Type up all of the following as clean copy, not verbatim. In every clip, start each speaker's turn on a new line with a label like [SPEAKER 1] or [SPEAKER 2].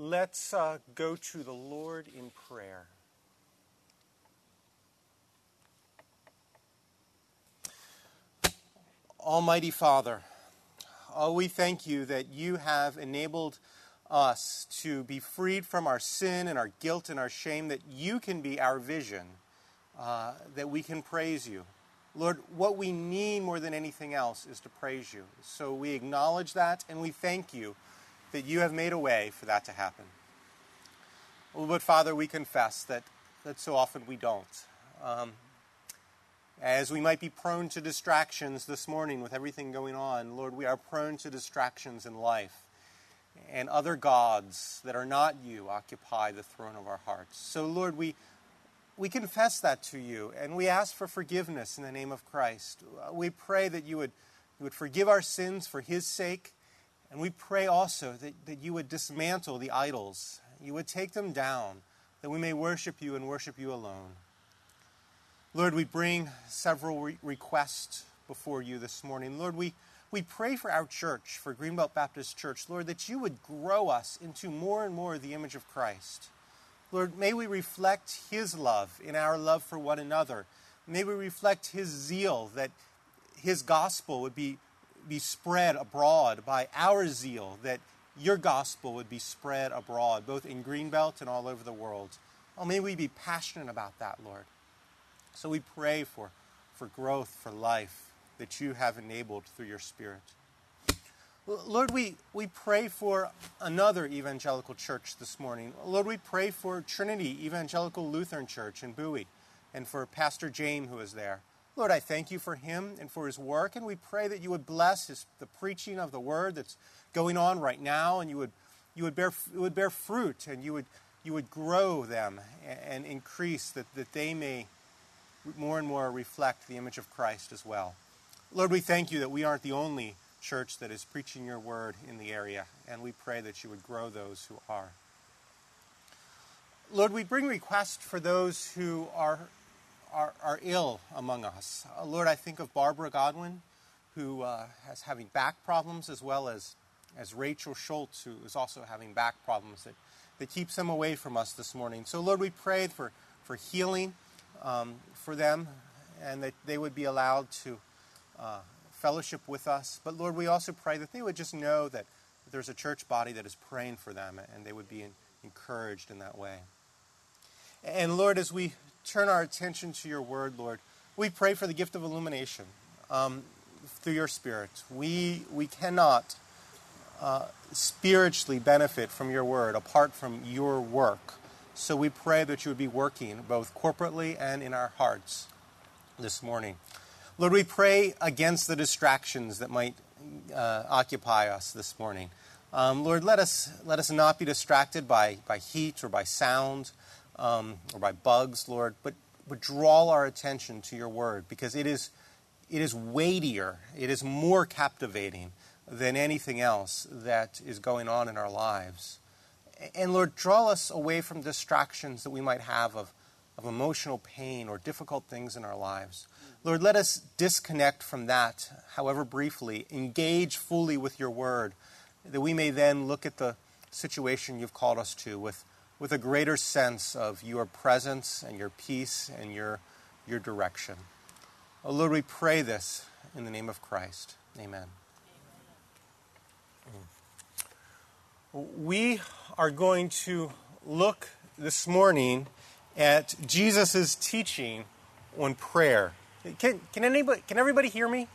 [SPEAKER 1] Let's go to the Lord in prayer. Almighty Father, we thank you that you have enabled us to be freed from our sin and our guilt and our shame, that you can be our vision, that we can praise you. Lord, what we need more than anything else is to praise you. So we acknowledge that and we thank you that you have made a way for that to happen. But Father, we confess that so often we don't. As we might be prone to distractions this morning with everything going on, Lord, we are prone to distractions in life. And other gods that are not you occupy the throne of our hearts. So Lord, we confess that to you, and we ask for forgiveness in the name of Christ. We pray that you would forgive our sins for his sake, and we pray also that you would dismantle the idols. You would take them down, that we may worship you and worship you alone. Lord, we bring several requests before you this morning. Lord, we pray for our church, for Greenbelt Baptist Church, Lord, that you would grow us into more and more the image of Christ. Lord, may we reflect his love in our love for one another. May we reflect his zeal, that his gospel would be spread abroad by our zeal, that your gospel would be spread abroad, both in Greenbelt and all over the world. Oh, may we be passionate about that, Lord. So we pray for growth, for life, that you have enabled through your Spirit. Lord, we pray for another evangelical church this morning. Lord, we pray for Trinity Evangelical Lutheran Church in Bowie and for Pastor James, who is there. Lord, I thank you for him and for his work, and we pray that you would bless the preaching of the word that's going on right now, and you would bear fruit, and you would grow them and increase that they may more and more reflect the image of Christ as well. Lord, we thank you that we aren't the only church that is preaching your word in the area, and we pray that you would grow those who are. Lord, we bring requests for those who are ill among us. Lord, I think of Barbara Godwin, who is having back problems, as well as Rachel Schultz, who is also having back problems that keeps them away from us this morning. So, Lord, we pray for healing for them, and that they would be allowed to fellowship with us. But Lord, we also pray that they would just know that there's a church body that is praying for them, and they would be encouraged in that way. And Lord, as we turn our attention to your word, Lord, we pray for the gift of illumination through your Spirit. We cannot spiritually benefit from your word apart from your work. So we pray that you would be working both corporately and in our hearts this morning. Lord, we pray against the distractions that might occupy us this morning. Lord, let us not be distracted by heat or by sound or by bugs, Lord, but draw our attention to your word, because it is weightier, it is more captivating than anything else that is going on in our lives. And Lord, draw us away from distractions that we might have of emotional pain or difficult things in our lives. Lord, let us disconnect from that, however briefly, engage fully with your word, that we may then look at the situation you've called us to with a greater sense of your presence and your peace and your direction. Oh, Lord, we pray this in the name of Christ. Amen. We are going to look this morning at Jesus' teaching on prayer. Can everybody hear me?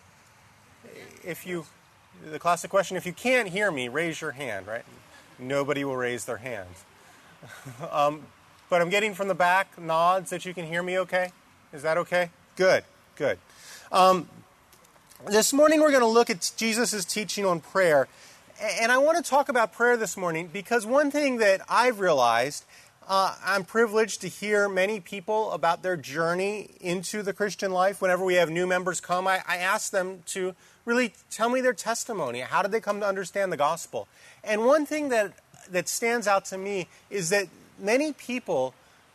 [SPEAKER 1] The classic question, if you can't hear me, raise your hand, right? Nobody will raise their hand. But I'm getting from the back nods that you can hear me okay. Is that okay? Good. This morning we're going to look at Jesus' teaching on prayer. And I want to talk about prayer this morning because one thing that I've realized, I'm privileged to hear many people about their journey into the Christian life. Whenever we have new members come, I ask them to really tell me their testimony. How did they come to understand the gospel? And one thing that stands out to me is that many people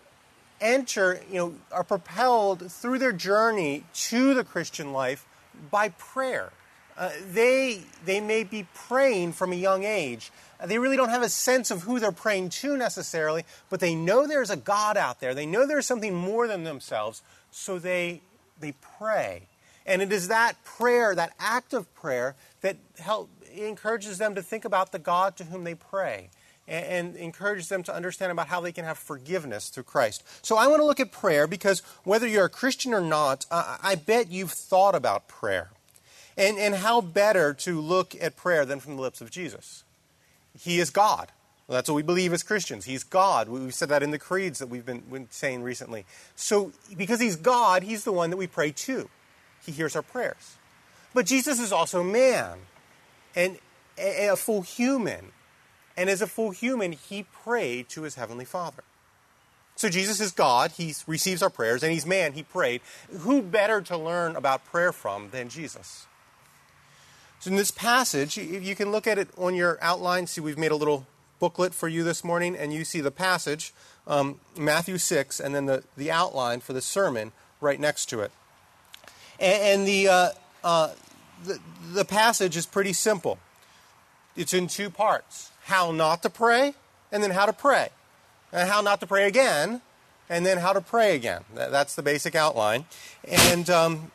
[SPEAKER 1] are propelled through their journey to the Christian life by prayer. they may be praying from a young age. They really don't have a sense of who they're praying to necessarily, but they know there's a God out there. They know there's something more than themselves, so they pray. And it is that prayer, that act of prayer, that encourages them to think about the God to whom they pray, and encourages them to understand about how they can have forgiveness through Christ. So I want to look at prayer because whether you're a Christian or not, I bet you've thought about prayer. And how better to look at prayer than from the lips of Jesus? He is God. Well, that's what we believe as Christians. He's God. We've said that in the creeds that we've been saying recently. So because he's God, he's the one that we pray to. He hears our prayers. But Jesus is also man and a full human. And as a full human, he prayed to his heavenly Father. So Jesus is God. He receives our prayers. And he's man. He prayed. Who better to learn about prayer from than Jesus? So in this passage, you can look at it on your outline. See, we've made a little booklet for you this morning, and you see the passage, Matthew 6, and then the outline for the sermon right next to it. And the passage is pretty simple. It's in two parts: how not to pray, and then how to pray, and how not to pray again, and then how to pray again. That's the basic outline, and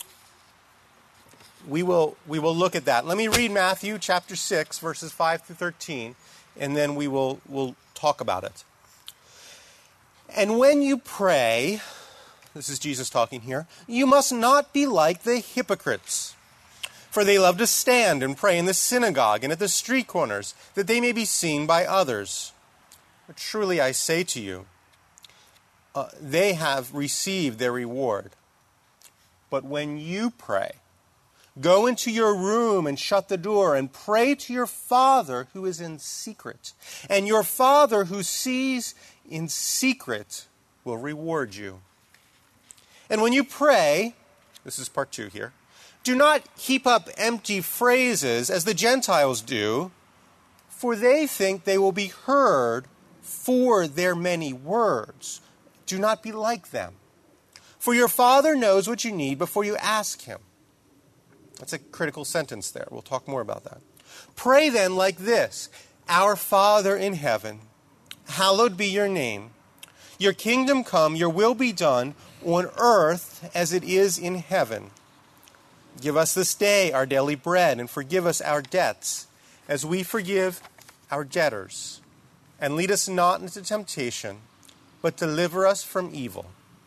[SPEAKER 1] we will look at that. Let me read Matthew chapter 6, verses 5 through 13, and then we'll talk about it. And when you pray, this is Jesus talking here, you must not be like the hypocrites, for they love to stand and pray in the synagogue and at the street corners, that they may be seen by others. But truly I say to you, they have received their reward. But when you pray, go into your room and shut the door and pray to your Father who is in secret. And your Father who sees in secret will reward you. And when you pray, this is part 2 here, do not heap up empty phrases as the Gentiles do, for they think they will be heard for their many words. Do not be like them. For your Father knows what you need before you ask him. That's a critical sentence there. We'll talk more about that. Pray then like this: Our Father in heaven, hallowed be your name. Your kingdom come, your will be done on earth as it is in heaven. Give us this day our daily bread, and forgive us our debts as we forgive our debtors. And lead us not into temptation, but deliver us from evil.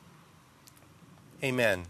[SPEAKER 1] Amen.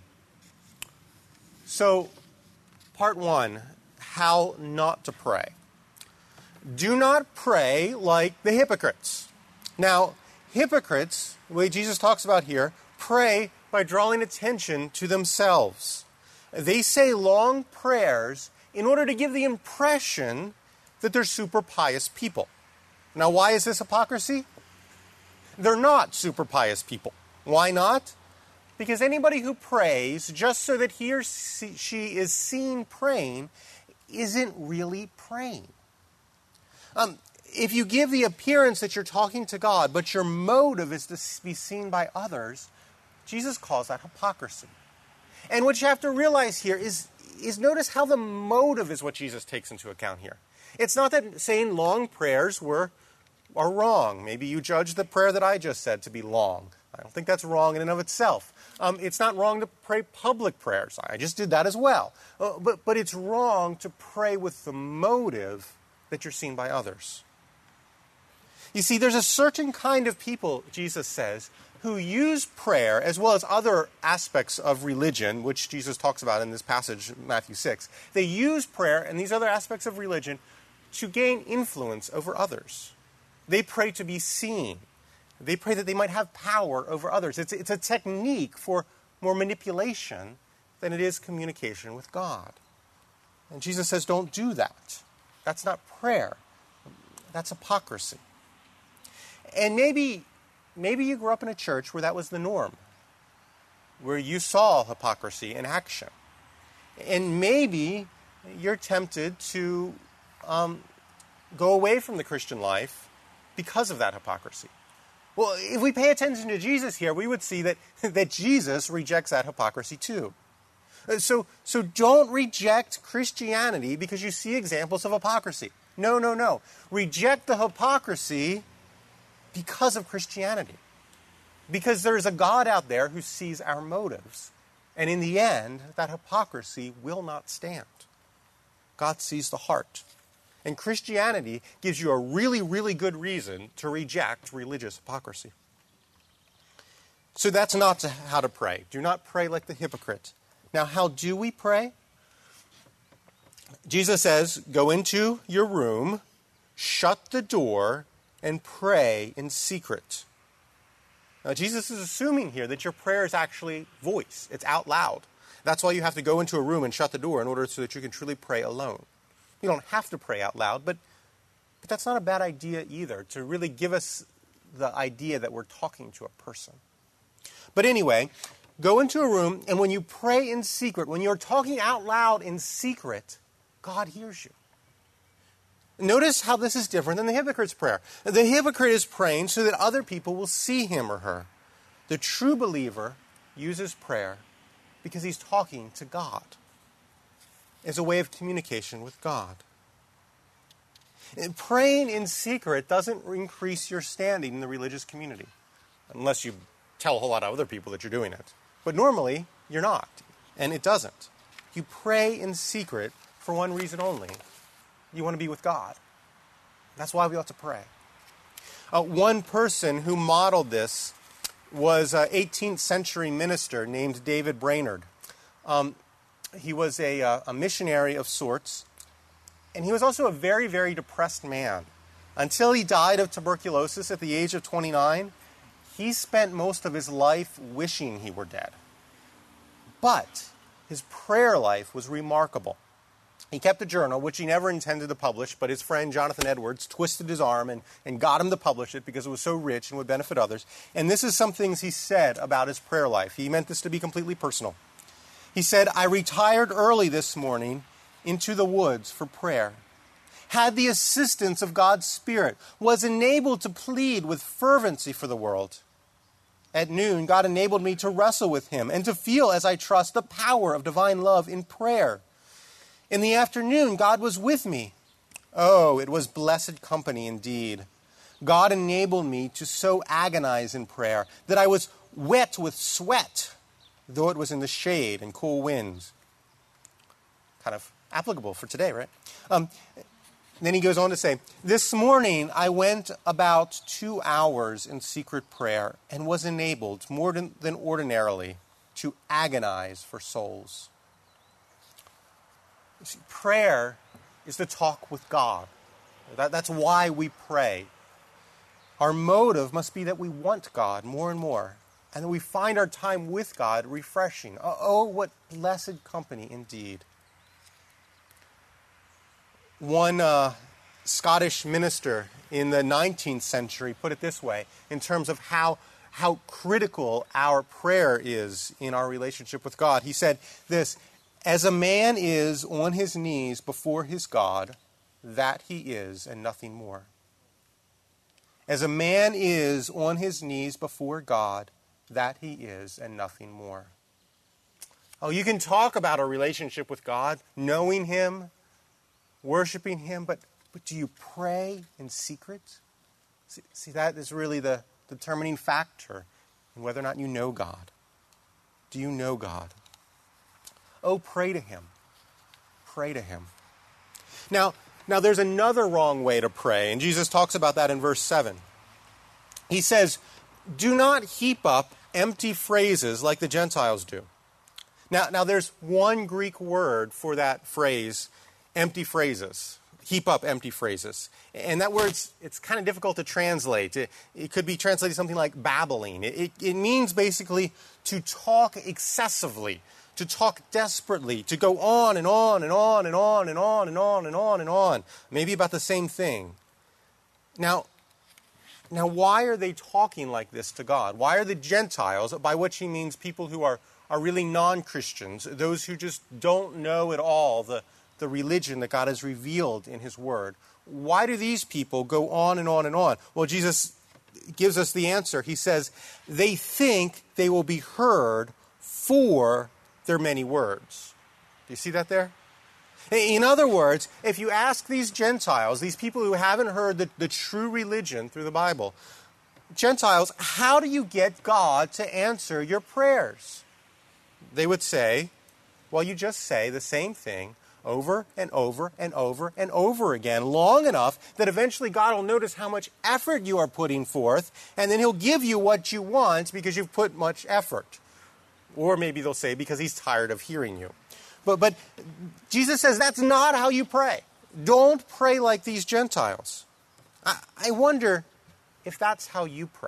[SPEAKER 1] So, part 1, how not to pray. Do not pray like the hypocrites. Now, hypocrites, the way Jesus talks about here, pray by drawing attention to themselves. They say long prayers in order to give the impression that they're super pious people. Now, why is this hypocrisy? They're not super pious people. Why not? Because anybody who prays just so that he or she is seen praying isn't really praying. If you give the appearance that you're talking to God, but your motive is to be seen by others, Jesus calls that hypocrisy. And what you have to realize here is notice how the motive is what Jesus takes into account here. It's not that saying long prayers are wrong. Maybe you judge the prayer that I just said to be long. I don't think that's wrong in and of itself. It's not wrong to pray public prayers. I just did that as well. But it's wrong to pray with the motive that you're seen by others. You see, there's a certain kind of people, Jesus says, who use prayer as well as other aspects of religion, which Jesus talks about in this passage, Matthew 6. They use prayer and these other aspects of religion to gain influence over others. They pray to be seen. They pray that they might have power over others. It's a technique for more manipulation than it is communication with God. And Jesus says, don't do that. That's not prayer. That's hypocrisy. And maybe you grew up in a church where that was the norm, where you saw hypocrisy in action. And maybe you're tempted to go away from the Christian life because of that hypocrisy. Well, if we pay attention to Jesus here, we would see that Jesus rejects that hypocrisy too. So don't reject Christianity because you see examples of hypocrisy. No. Reject the hypocrisy because of Christianity. Because there's a God out there who sees our motives. And in the end, that hypocrisy will not stand. God sees the heart. And Christianity gives you a really, really good reason to reject religious hypocrisy. So that's not how to pray. Do not pray like the hypocrite. Now, how do we pray? Jesus says, go into your room, shut the door, and pray in secret. Now, Jesus is assuming here that your prayer is actually voice. It's out loud. That's why you have to go into a room and shut the door in order so that you can truly pray alone. You don't have to pray out loud, but that's not a bad idea either, to really give us the idea that we're talking to a person. But anyway, go into a room, and when you pray in secret, when you're talking out loud in secret, God hears you. Notice how this is different than the hypocrite's prayer. The hypocrite is praying so that other people will see him or her. The true believer uses prayer because he's talking to God as a way of communication with God. And praying in secret doesn't increase your standing in the religious community, unless you tell a whole lot of other people that you're doing it. But normally, you're not, and it doesn't. You pray in secret for one reason only. You want to be with God. That's why we ought to pray. One person who modeled this was an 18th century minister named David Brainerd. He was a missionary of sorts, and he was also a very, very depressed man. Until he died of tuberculosis at the age of 29, he spent most of his life wishing he were dead. But his prayer life was remarkable. He kept a journal, which he never intended to publish, but his friend Jonathan Edwards twisted his arm and got him to publish it because it was so rich and would benefit others. And this is some things he said about his prayer life. He meant this to be completely personal. He said, I retired early this morning into the woods for prayer, had the assistance of God's Spirit, was enabled to plead with fervency for the world. At noon, God enabled me to wrestle with him and to feel, as I trust, the power of divine love in prayer. In the afternoon, God was with me. Oh, it was blessed company indeed. God enabled me to so agonize in prayer that I was wet with sweat, though it was in the shade and cool winds. Kind of applicable for today, right? Then he goes on to say, this morning I went about 2 hours in secret prayer and was enabled more than ordinarily to agonize for souls. See, prayer is to talk with God. That's why we pray. Our motive must be that we want God more and more, and that we find our time with God refreshing. Oh, what blessed company indeed. One Scottish minister in the 19th century put it this way, in terms of how critical our prayer is in our relationship with God. He said this, as a man is on his knees before his God, that he is and nothing more. As a man is on his knees before God, that he is and nothing more. Oh, you can talk about a relationship with God, knowing him, worshiping him, but do you pray in secret? See, that is really the determining factor in whether or not you know God. Do you know God? Oh, pray to him. Pray to him. Now there's another wrong way to pray, and Jesus talks about that in verse 7. He says, do not heap up empty phrases like the Gentiles do. Now there's one Greek word for that phrase, empty phrases. Heap up empty phrases. And that word, it's kind of difficult to translate. It could be translated something like babbling. It means basically to talk excessively, to talk desperately, to go on and on and on and on and on and on and on and on, maybe about the same thing. Now, why are they talking like this to God? Why are the Gentiles, by which he means people who are really non-Christians, those who just don't know at all the religion that God has revealed in his word, why do these people go on and on and on? Well, Jesus gives us the answer. He says, they think they will be heard for their many words. Do you see that there? In other words, if you ask these Gentiles, these people who haven't heard the true religion through the Bible, Gentiles, how do you get God to answer your prayers? They would say, well, you just say the same thing over and over and over and over again, long enough that eventually God will notice how much effort you are putting forth, and then he'll give you what you want because you've put much effort. Or maybe they'll say because he's tired of hearing you. But Jesus says that's not how you pray. Don't pray like these Gentiles. I wonder if that's how you pray.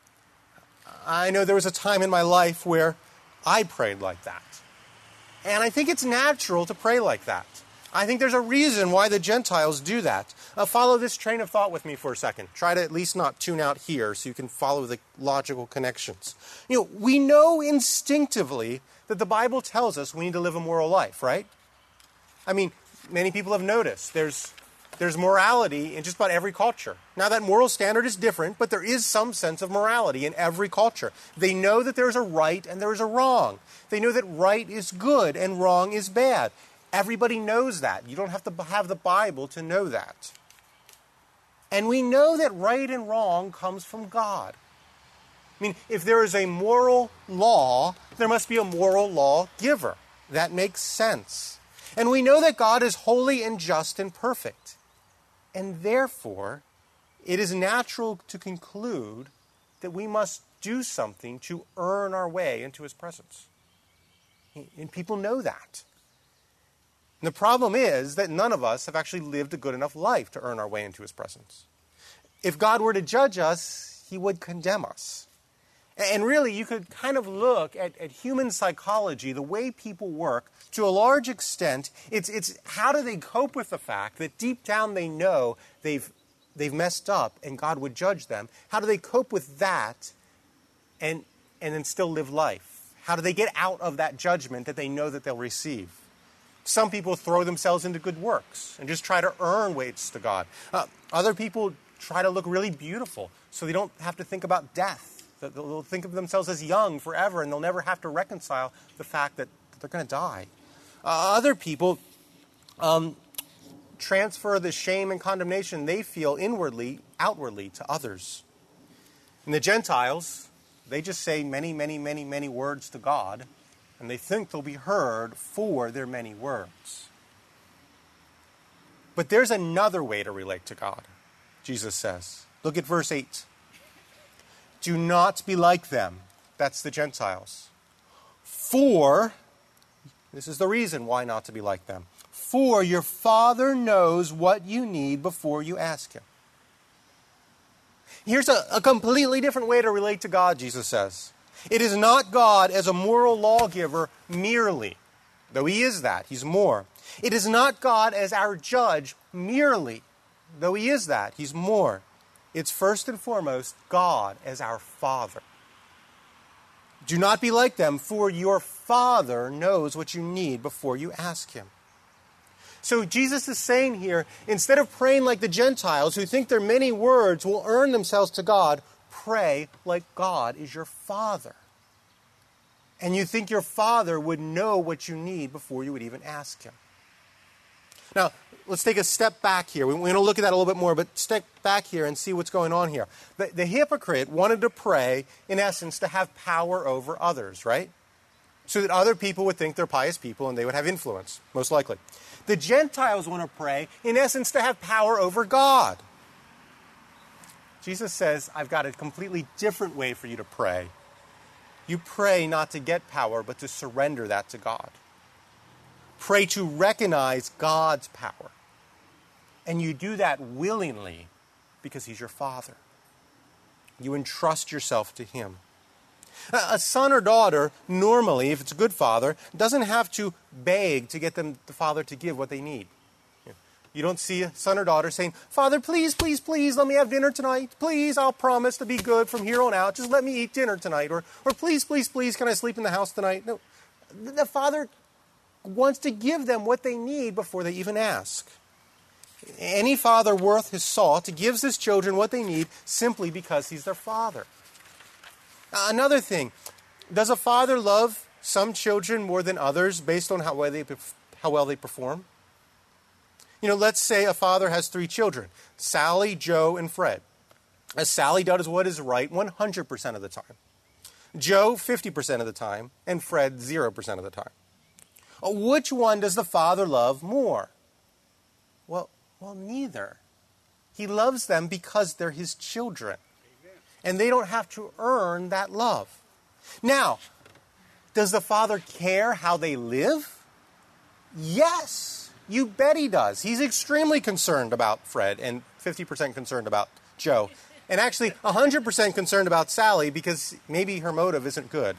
[SPEAKER 1] I know there was a time in my life where I prayed like that. And I think it's natural to pray like that. I think there's a reason why the Gentiles do that. Follow this train of thought with me for a second. Try to at least not tune out here so you can follow the logical connections. We know instinctively that the Bible tells us we need to live a moral life, right? I mean, many people have noticed there's morality in just about every culture. Now, that moral standard is different, but there is some sense of morality in every culture. They know that there's a right and there's a wrong. They know that right is good and wrong is bad. Everybody knows that. You don't have to have the Bible to know that. And we know that right and wrong comes from God. I mean, if there is a moral law, there must be a moral law giver. That makes sense. And we know that God is holy and just and perfect. And therefore, it is natural to conclude that we must do something to earn our way into his presence. And people know that. And the problem is that none of us have actually lived a good enough life to earn our way into his presence. If God were to judge us, he would condemn us. And really, you could kind of look at human psychology, the way people work, to a large extent, it's how do they cope with the fact that deep down they know they've messed up and God would judge them. How do they cope with that and then still live life? How do they get out of that judgment that they know that they'll receive? Some people throw themselves into good works and just try to earn ways to God. Other people try to look really beautiful so they don't have to think about death. They'll think of themselves as young forever, and they'll never have to reconcile the fact that they're going to die. Other people transfer the shame and condemnation they feel inwardly, outwardly to others. And the Gentiles, they just say many, many, many, many words to God, and they think they'll be heard for their many words. But there's another way to relate to God, Jesus says. Look at verse 8. Do not be like them. That's the Gentiles. For, this is the reason why not to be like them. For your Father knows what you need before you ask him. Here's a completely different way to relate to God, Jesus says. It is not God as a moral lawgiver merely, though he is that, he's more. It is not God as our judge merely, though he is that, he's more. It's first and foremost God as our Father. Do not be like them, for your Father knows what you need before you ask him. So Jesus is saying here, instead of praying like the Gentiles who think their many words will earn themselves to God, pray like God is your Father. And you think your Father would know what you need before you would even ask him. Now, let's take a step back here. We're going to look at that a little bit more, but step back here and see what's going on here. The hypocrite wanted to pray, in essence, to have power over others, right? So that other people would think they're pious people and they would have influence, most likely. The Gentiles want to pray, in essence, to have power over God. Jesus says, I've got a completely different way for you to pray. You pray not to get power, but to surrender that to God. Pray to recognize God's power. And you do that willingly because he's your Father. You entrust yourself to him. A son or daughter, normally, if it's a good father, doesn't have to beg to get the father to give what they need. You don't see a son or daughter saying, Father, please, please, please, let me have dinner tonight. Please, I'll promise to be good from here on out. Just let me eat dinner tonight. Or please, please, please, can I sleep in the house tonight? No. The father wants to give them what they need before they even ask. Any father worth his salt gives his children what they need simply because he's their father. Another thing, does a father love some children more than others based on how well they perform? Let's say a father has 3 children, Sally, Joe, and Fred. Sally does what is right 100% of the time. Joe, 50% of the time, and Fred, 0% of the time. Which one does the father love more? Well, neither. He loves them because they're his children. Amen. And they don't have to earn that love. Now, does the father care how they live? Yes, you bet he does. He's extremely concerned about Fred and 50% concerned about Joe. And actually 100% concerned about Sally because maybe her motive isn't good.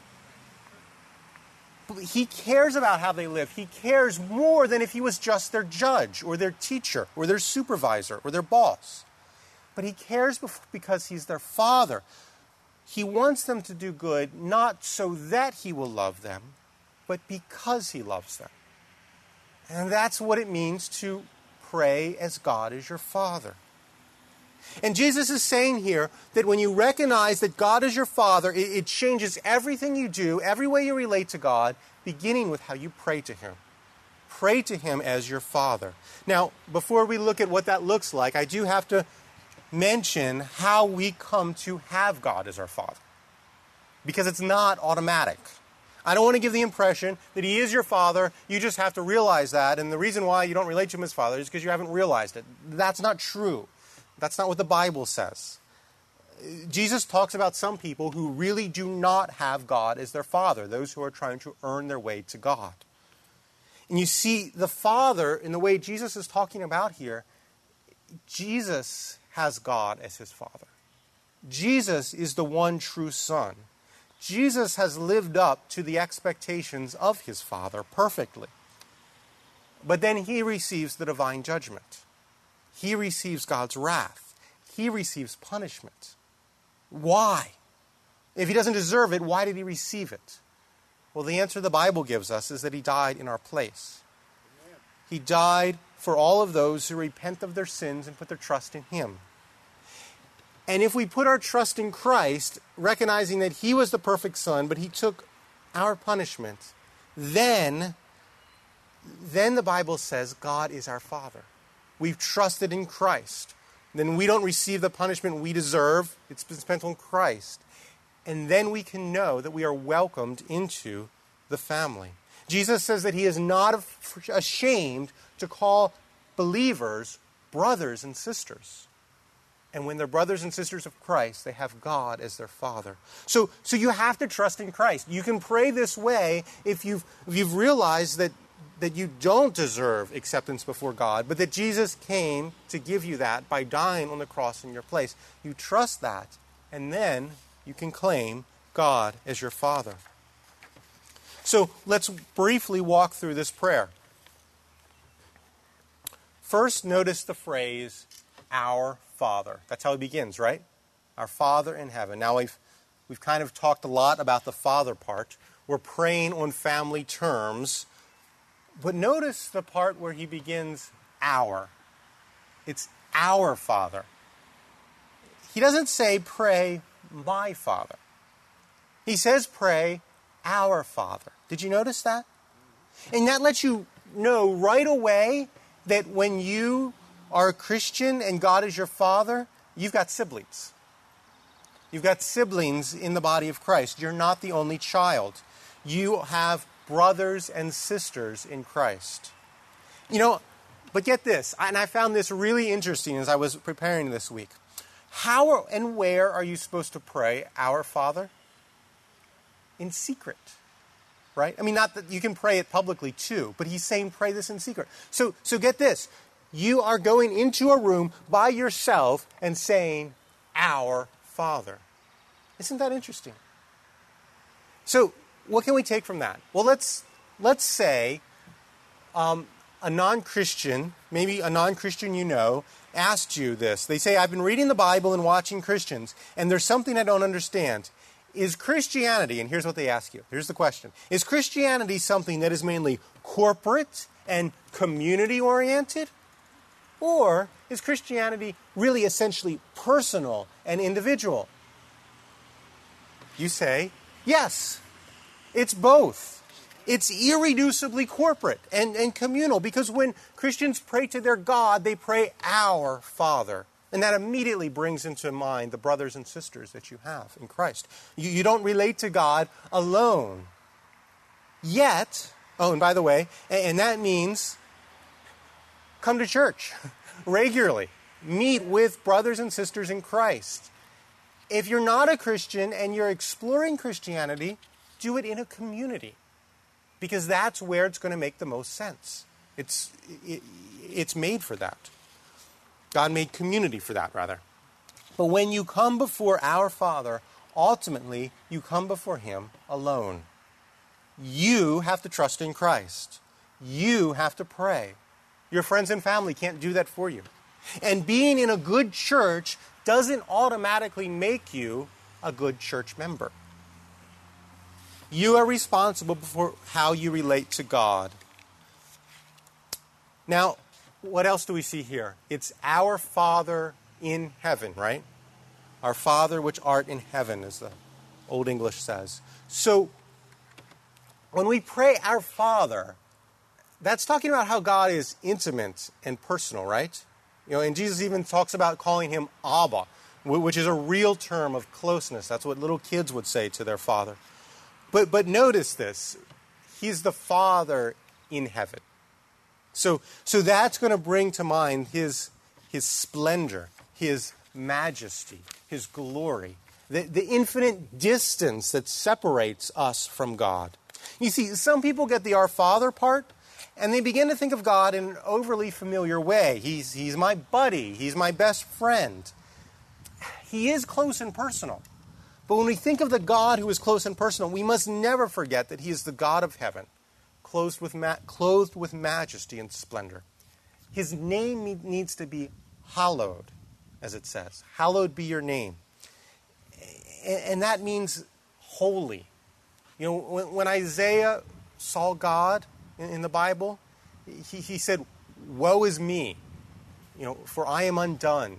[SPEAKER 1] But he cares about how they live. He cares more than if he was just their judge or their teacher or their supervisor or their boss. But he cares because he's their father. He wants them to do good, not so that he will love them, but because he loves them. And that's what it means to pray as God is your Father. And Jesus is saying here that when you recognize that God is your Father, it changes everything you do, every way you relate to God, beginning with how you pray to Him. Pray to Him as your Father. Now, before we look at what that looks like, I do have to mention how we come to have God as our Father. Because it's not automatic. I don't want to give the impression that He is your Father, you just have to realize that, and the reason why you don't relate to Him as Father is because you haven't realized it. That's not true. That's not what the Bible says. Jesus talks about some people who really do not have God as their Father, those who are trying to earn their way to God. And you see, the Father, in the way Jesus is talking about here, Jesus has God as His Father. Jesus is the one true Son. Jesus has lived up to the expectations of His Father perfectly. But then He receives the divine judgment. He receives God's wrath. He receives punishment. Why? If He doesn't deserve it, why did He receive it? Well, the answer the Bible gives us is that He died in our place. Amen. He died for all of those who repent of their sins and put their trust in Him. And if we put our trust in Christ, recognizing that He was the perfect Son, but He took our punishment, then the Bible says God is our Father. We've trusted in Christ. Then we don't receive the punishment we deserve. It's been spent on Christ. And then we can know that we are welcomed into the family. Jesus says that He is not ashamed to call believers brothers and sisters. And when they're brothers and sisters of Christ, they have God as their Father. So you have to trust in Christ. You can pray this way if you've realized that you don't deserve acceptance before God, but that Jesus came to give you that by dying on the cross in your place. You trust that, and then you can claim God as your Father. So let's briefly walk through this prayer. First, notice the phrase, our Father. That's how it begins, right? Our Father in heaven. Now, we've kind of talked a lot about the Father part. We're praying on family terms. But notice the part where he begins, our. It's our Father. He doesn't say, pray, my Father. He says, pray, our Father. Did you notice that? And that lets you know right away that when you are a Christian and God is your Father, you've got siblings. You've got siblings in the body of Christ. You're not the only child. You have brothers and sisters in Christ. But get this, and I found this really interesting as I was preparing this week. How and where are you supposed to pray, our Father? In secret, right? I mean, not that you can pray it publicly too, but he's saying pray this in secret. So get this. You are going into a room by yourself and saying, our Father. Isn't that interesting? So, what can we take from that? Well, let's say a non-Christian, maybe a non-Christian asked you this. They say, I've been reading the Bible and watching Christians, and there's something I don't understand. Is Christianity, and here's what they ask you, here's the question, is Christianity something that is mainly corporate and community-oriented? Or is Christianity really essentially personal and individual? You say, yes. It's both. It's irreducibly corporate and communal, because when Christians pray to their God, they pray our Father. And that immediately brings into mind the brothers and sisters that you have in Christ. You don't relate to God alone. Yet, oh, and by the way, and that means come to church regularly. Meet with brothers and sisters in Christ. If you're not a Christian and you're exploring Christianity, do it in a community, because that's where it's going to make the most sense. It's made for that. God made community for that, rather. But when you come before our Father, ultimately, you come before Him alone. You have to trust in Christ. You have to pray. Your friends and family can't do that for you. And being in a good church doesn't automatically make you a good church member. You are responsible for how you relate to God. Now, what else do we see here? It's our Father in heaven, right? Our Father which art in heaven, as the Old English says. So, when we pray our Father, that's talking about how God is intimate and personal, right? And Jesus even talks about calling Him Abba, which is a real term of closeness. That's what little kids would say to their father. But notice this. He's the Father in heaven. So that's going to bring to mind His splendor, His majesty, His glory, the infinite distance that separates us from God. You see, some people get the Our Father part, and they begin to think of God in an overly familiar way. He's my buddy. He's my best friend. He is close and personal. But when we think of the God who is close and personal, we must never forget that He is the God of heaven, clothed with majesty and splendor. His name needs to be hallowed, as it says. Hallowed be your name. And that means holy. When Isaiah saw God in the Bible, he said, "Woe is me, for I am undone."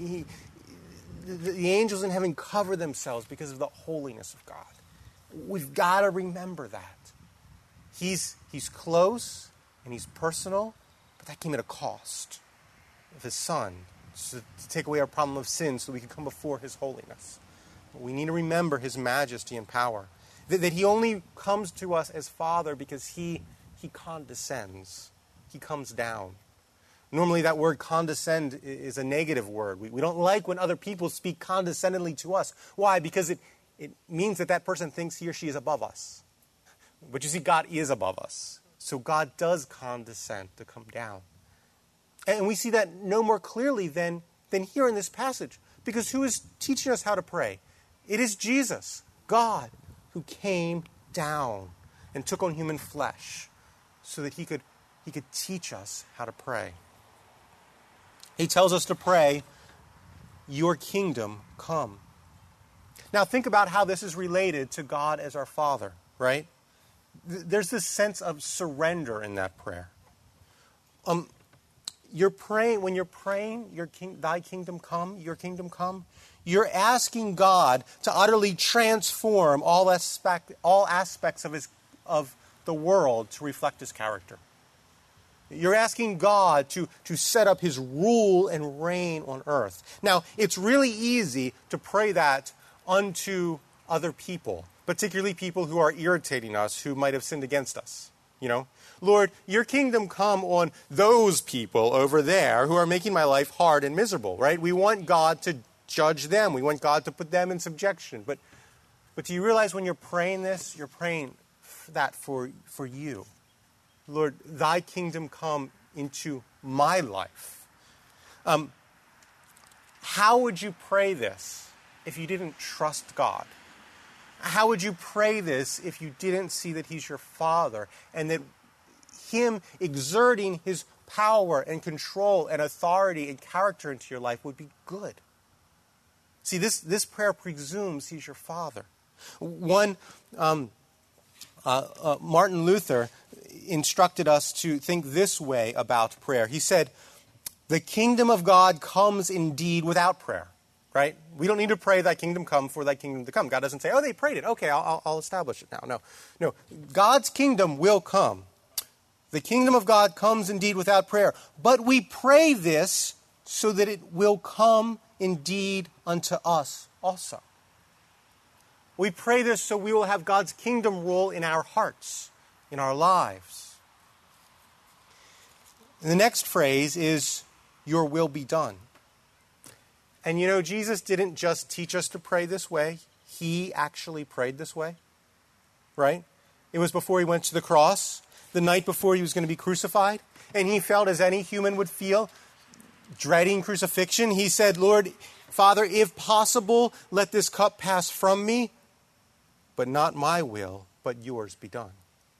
[SPEAKER 1] The angels in heaven cover themselves because of the holiness of God. We've got to remember that. He's close and He's personal, but that came at a cost of His Son to take away our problem of sin so we can come before His holiness. We need to remember His majesty and power. That He only comes to us as Father because He condescends. He comes down. Normally that word condescend is a negative word. We don't like when other people speak condescendingly to us. Why? Because it means that person thinks he or she is above us. But you see, God is above us. So God does condescend to come down. And we see that no more clearly than here in this passage. Because who is teaching us how to pray? It is Jesus, God, who came down and took on human flesh so that He could teach us how to pray. He tells us to pray, "Your kingdom come." Now think about how this is related to God as our Father, right? There's this sense of surrender in that prayer. When you're praying, "Thy kingdom come, your kingdom come," you're asking God to utterly transform all aspects of the world to reflect His character. You're asking God to set up His rule and reign on earth. Now, it's really easy to pray that unto other people, particularly people who are irritating us, who might have sinned against us. Lord, your kingdom come on those people over there who are making my life hard and miserable, right? We want God to judge them. We want God to put them in subjection. But do you realize when you're praying this, you're praying that for you? Lord, thy kingdom come into my life. How would you pray this if you didn't trust God? How would you pray this if you didn't see that He's your Father and that Him exerting His power and control and authority and character into your life would be good? See, this prayer presumes He's your Father. Martin Luther instructed us to think this way about prayer. He said, "The kingdom of God comes indeed without prayer," right? We don't need to pray thy kingdom come for thy kingdom to come. God doesn't say, oh, they prayed it. Okay, I'll establish it now. No. God's kingdom will come. The kingdom of God comes indeed without prayer. But we pray this so that it will come indeed unto us also. We pray this so we will have God's kingdom rule in our hearts, in our lives. And the next phrase is, your will be done. And you know, Jesus didn't just teach us to pray this way. He actually prayed this way, right? It was before he went to the cross, the night before he was going to be crucified. And he felt as any human would feel, dreading crucifixion. He said, Lord, Father, if possible, let this cup pass from me, but not my will, but yours be done.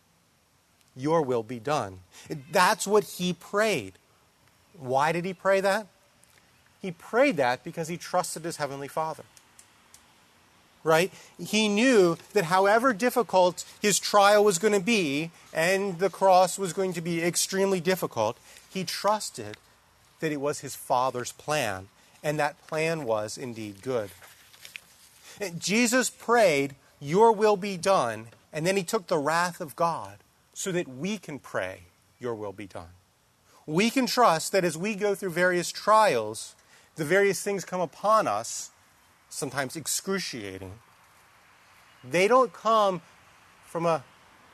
[SPEAKER 1] Your will be done. That's what he prayed. Why did he pray that? He prayed that because he trusted his heavenly Father. Right? He knew that however difficult his trial was going to be, and the cross was going to be extremely difficult, he trusted that it was his Father's plan, and that plan was indeed good. Jesus prayed, your will be done, and then he took the wrath of God so that we can pray, your will be done. We can trust that as we go through various trials, the various things come upon us, sometimes excruciating. They don't come from a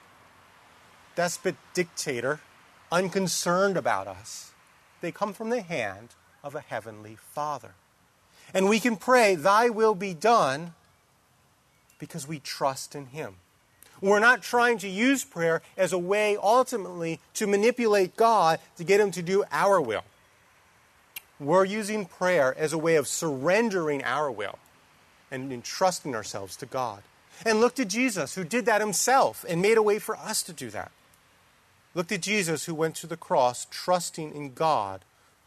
[SPEAKER 1] despot dictator unconcerned about us. They come from the hand of a heavenly Father. And we can pray, thy will be done, because we trust in him. We're not trying to use prayer as a way ultimately to manipulate God to get him to do our will. We're using prayer as a way of surrendering our will and entrusting ourselves to God. And look to Jesus, who did that himself and made a way for us to do that. Look to Jesus, who went to the cross trusting in God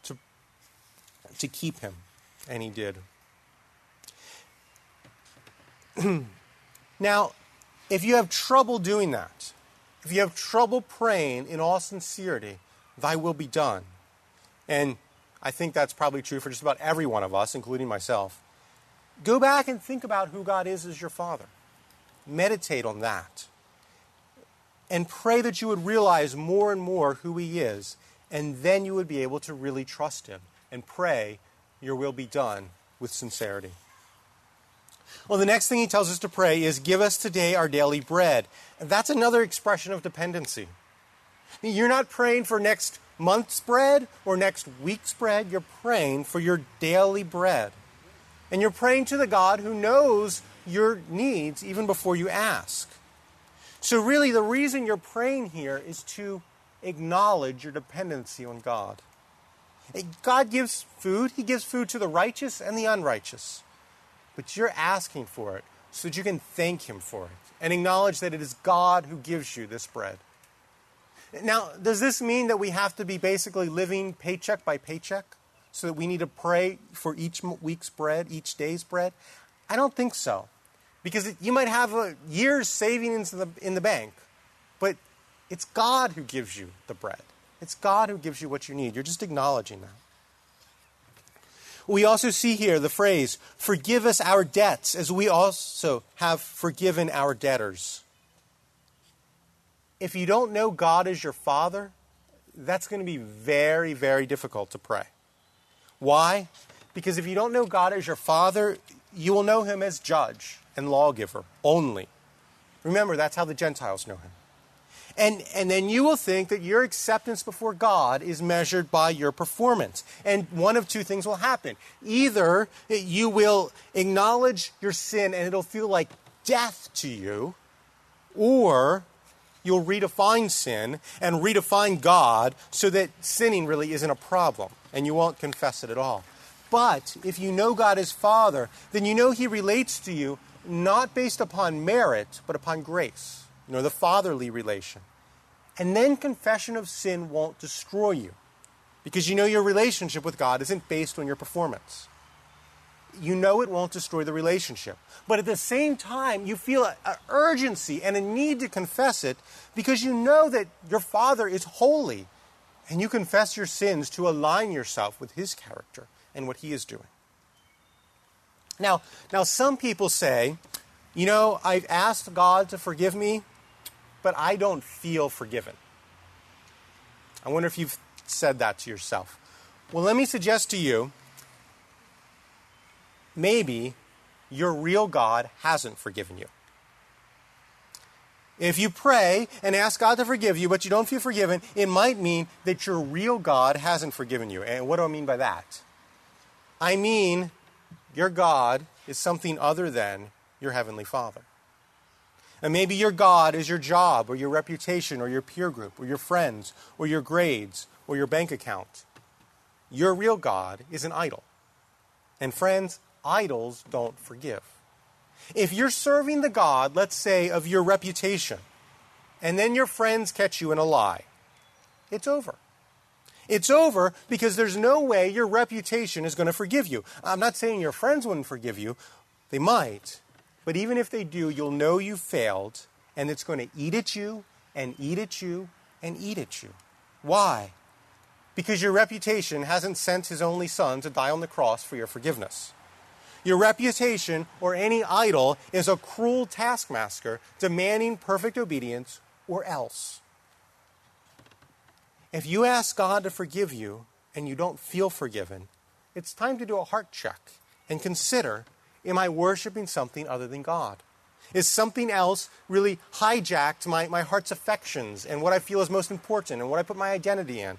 [SPEAKER 1] to keep him. And he did. Now, if you have trouble doing that, if you have trouble praying in all sincerity, thy will be done. And I think that's probably true for just about every one of us, including myself. Go back and think about who God is as your Father. Meditate on that. And pray that you would realize more and more who he is, and then you would be able to really trust him and pray, your will be done, with sincerity. Well, the next thing he tells us to pray is, give us today our daily bread. And that's another expression of dependency. You're not praying for next month's bread or next week's bread. You're praying for your daily bread. And you're praying to the God who knows your needs even before you ask. So really, the reason you're praying here is to acknowledge your dependency on God. God gives food. He gives food to the righteous and the unrighteous. But you're asking for it so that you can thank him for it and acknowledge that it is God who gives you this bread. Now, does this mean that we have to be basically living paycheck by paycheck so that we need to pray for each week's bread, each day's bread? I don't think so. Because you might have a year's savings in the bank, but it's God who gives you the bread. It's God who gives you what you need. You're just acknowledging that. We also see here the phrase, forgive us our debts as we also have forgiven our debtors. If you don't know God as your Father, that's going to be very, very difficult to pray. Why? Because if you don't know God as your Father, you will know him as judge and lawgiver only. Remember, that's how the Gentiles know him. And then you will think that your acceptance before God is measured by your performance. And one of two things will happen. Either you will acknowledge your sin and it'll feel like death to you, or you'll redefine sin and redefine God so that sinning really isn't a problem and you won't confess it at all. But if you know God as Father, then you know he relates to you not based upon merit, but upon grace. You know, the fatherly relation. And then confession of sin won't destroy you because you know your relationship with God isn't based on your performance. You know it won't destroy the relationship. But at the same time, you feel an urgency and a need to confess it because you know that your Father is holy and you confess your sins to align yourself with his character and what he is doing. Now, some people say, I've asked God to forgive me, but I don't feel forgiven. I wonder if you've said that to yourself. Well, let me suggest to you, maybe your real God hasn't forgiven you. If you pray and ask God to forgive you, but you don't feel forgiven, it might mean that your real God hasn't forgiven you. And what do I mean by that? I mean, your God is something other than your Heavenly Father. And maybe your God is your job, or your reputation, or your peer group, or your friends, or your grades, or your bank account. Your real God is an idol. And friends, idols don't forgive. If you're serving the God, let's say, of your reputation, and then your friends catch you in a lie, it's over. It's over because there's no way your reputation is going to forgive you. I'm not saying your friends wouldn't forgive you. They might. But even if they do, you'll know you failed, and it's going to eat at you, and eat at you, and eat at you. Why? Because your reputation hasn't sent his only son to die on the cross for your forgiveness. Your reputation, or any idol, is a cruel taskmaster demanding perfect obedience, or else. If you ask God to forgive you and you don't feel forgiven, it's time to do a heart check and consider, am I worshiping something other than God? Is something else really hijacked my heart's affections and what I feel is most important and what I put my identity in?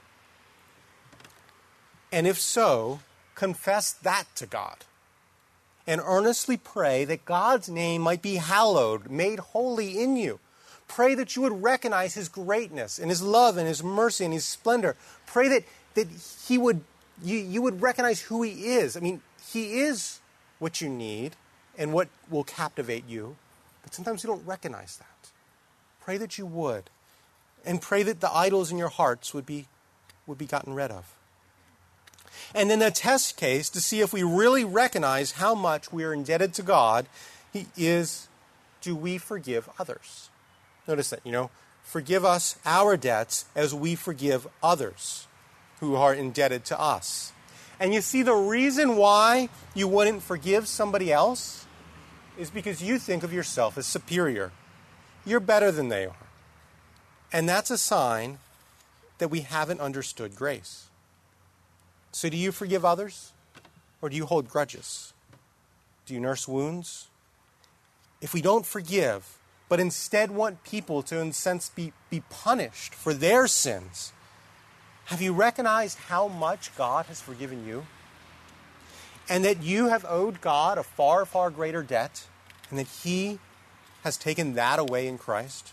[SPEAKER 1] And if so, confess that to God. And earnestly pray that God's name might be hallowed, made holy in you. Pray that you would recognize his greatness and his love and his mercy and his splendor. Pray that you would recognize who he is. I mean, he is what you need and what will captivate you. But sometimes you don't recognize that. Pray that you would. And pray that the idols in your hearts would be gotten rid of. And then the test case to see if we really recognize how much we are indebted to God is, do we forgive others? Notice that, forgive us our debts as we forgive others who are indebted to us. And you see, the reason why you wouldn't forgive somebody else is because you think of yourself as superior. You're better than they are. And that's a sign that we haven't understood grace. So do you forgive others? Or do you hold grudges? Do you nurse wounds? If we don't forgive, but instead want people to, in a sense, be punished for their sins, have you recognized how much God has forgiven you? And that you have owed God a far, far greater debt, and that he has taken that away in Christ?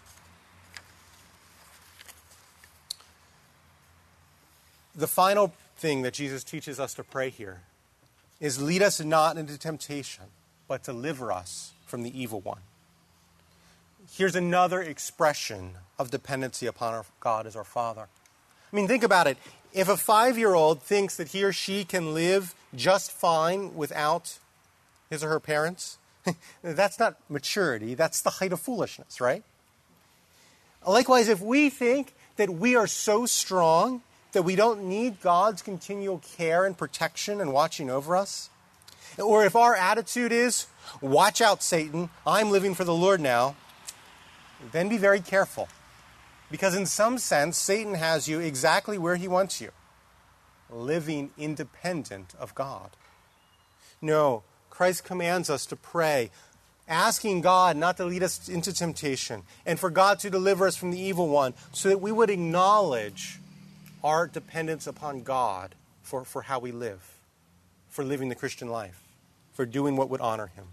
[SPEAKER 1] The final thing that Jesus teaches us to pray here is, lead us not into temptation, but deliver us from the evil one. Here's another expression of dependency upon our God as our Father. I mean, think about it. If a 5-year-old thinks that he or she can live just fine without his or her parents, that's not maturity. That's the height of foolishness, right? Likewise, if we think that we are so strong that we don't need God's continual care and protection and watching over us, or if our attitude is, watch out, Satan, I'm living for the Lord now, then be very careful. Because in some sense, Satan has you exactly where he wants you, living independent of God. No, Christ commands us to pray, asking God not to lead us into temptation, and for God to deliver us from the evil one, so that we would acknowledge our dependence upon God for how we live, for living the Christian life, for doing what would honor him.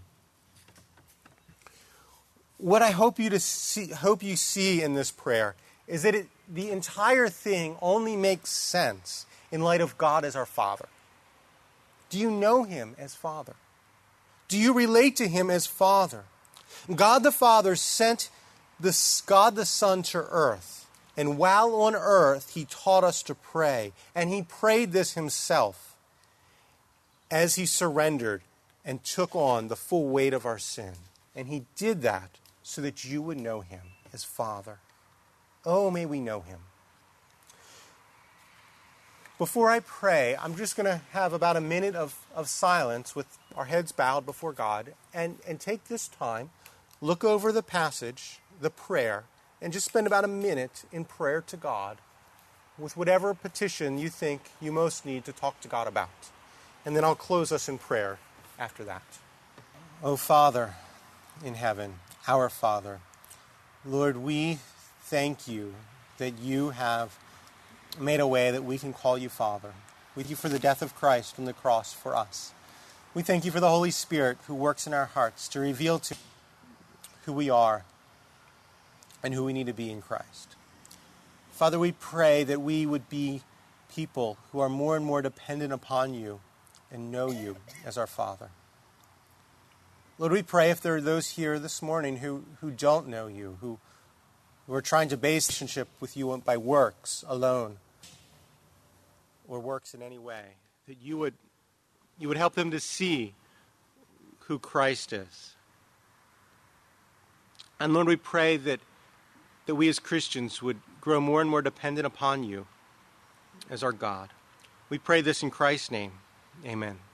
[SPEAKER 1] What I hope you see in this prayer is that the entire thing only makes sense in light of God as our Father. Do you know him as Father? Do you relate to him as Father? God the Father sent God the Son to earth. And while on earth, he taught us to pray. And he prayed this himself as he surrendered and took on the full weight of our sin. And he did that so that you would know him as Father. Oh, may we know him. Before I pray, I'm just going to have about a minute of silence with our heads bowed before God and take this time, look over the passage, the prayer, and just spend about a minute in prayer to God with whatever petition you think you most need to talk to God about. And then I'll close us in prayer after that. Oh, Father in heaven, our Father, Lord, we thank you that you have made a way that we can call you Father. We thank you for the death of Christ on the cross for us. We thank you for the Holy Spirit who works in our hearts to reveal to us who we are and who we need to be in Christ. Father, we pray that we would be people who are more and more dependent upon you and know you as our Father. Lord, we pray if there are those here this morning who don't know you, who are trying to base a relationship with you by works alone or works in any way, that you would help them to see who Christ is. And Lord, we pray that we as Christians would grow more and more dependent upon you as our God. We pray this in Christ's name. Amen.